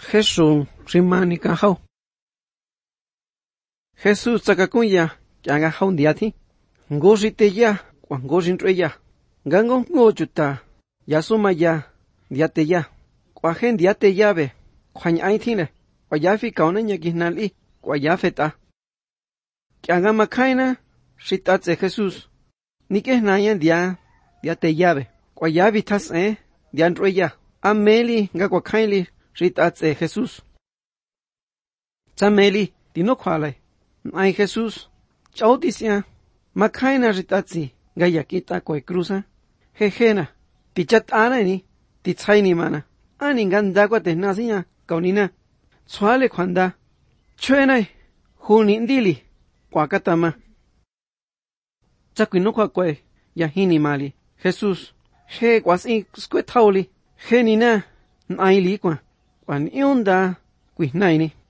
Jesús rimani ka hau. Jesús tsakakunya kyanga hau ndiathi. Ngoshi teya kwa ngoshi ntreya. Gango ngochuta yasumaya ndiateya. Kwa hen ndiateya be kwa nyai thine. Kwa yafi kauna nyakinali kwa yafeta. Kyanga makaina shitatse Jesús. Nike naya ndiateya be. Kwa yavi tas ndiantreya. Ameli nga kwa kaili shitatse Jesús. Tsameli dino kwalai. Ay Jesús, chau tisia, makaina ritatsi, gaya kita kwe cruza, jejena, tichat ana ni, titsaini mana, ani gandagua te nasia, kaunina, suale kwanda, chuenai, hunindili, kwakatama. Chakwino kwa kwe, yahini mali, Jesús, je kwasi skwe tauli, je nina, naili kwa, kwan iunda, kwihnaini.